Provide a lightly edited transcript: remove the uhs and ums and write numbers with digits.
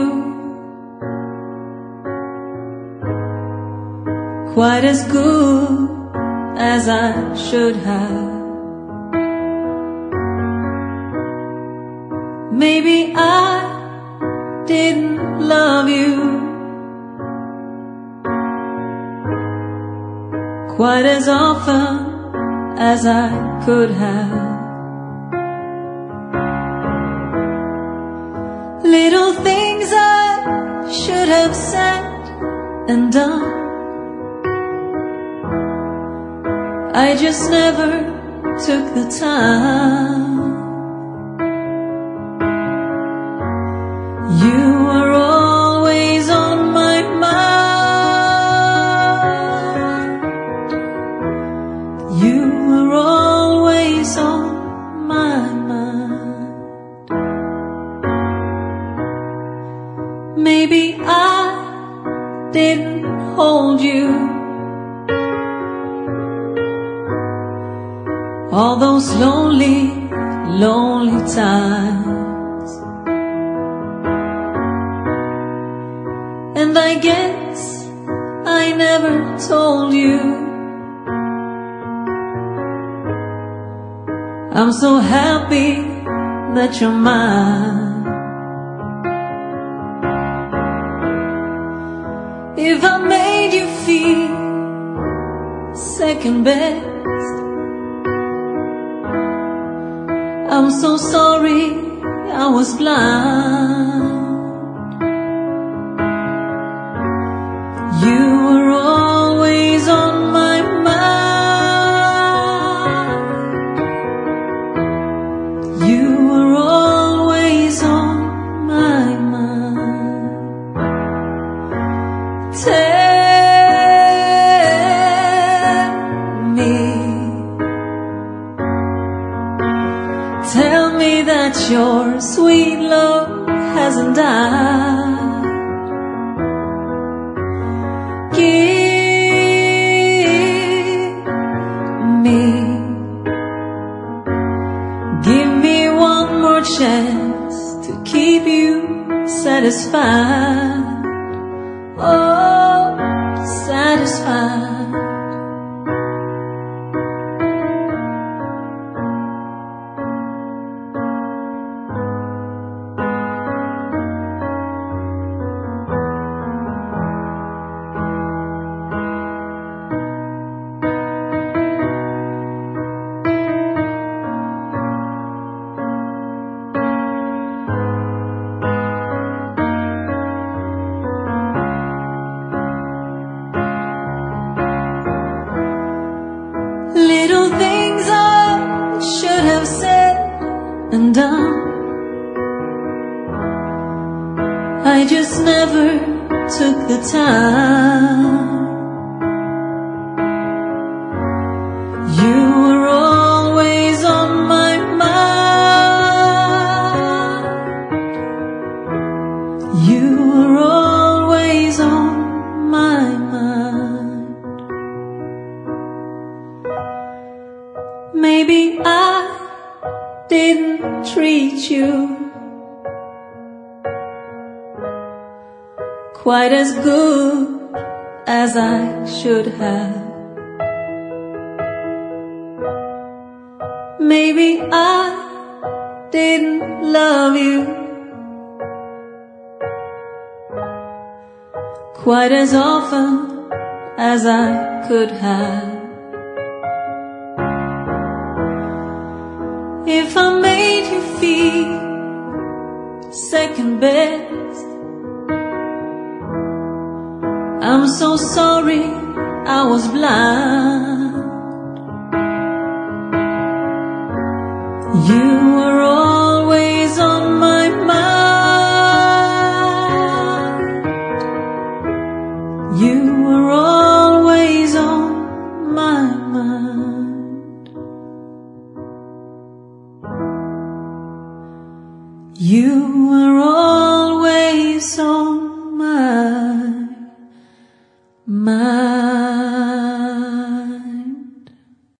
quite as good as I should have. Maybe I didn't love you quite as often as I could have. Little things I should have said and done, I just never took the time. You were always on my mind. You were always on my mind. Maybe I didn't hold you all those lonely, lonely times, and I guess I never told you I'm so happy that you're mine. If I made you feel second best, I'm so sorry I was blind. You were always on my mind. You were always on my mind. Tell me that your sweet love hasn't died. Give me one more chance to keep you satisfied. Oh, satisfied. Little things I should have said and done, I just never took the time. You were always on my mind. You were always on my mind. Maybe I didn't treat you quite as good as I should have. Maybe I didn't love you quite as often as I could have. If I made you feel second best, I'm so sorry I was blind. You were always on my mind. You were always on my mind. You were always on my mind.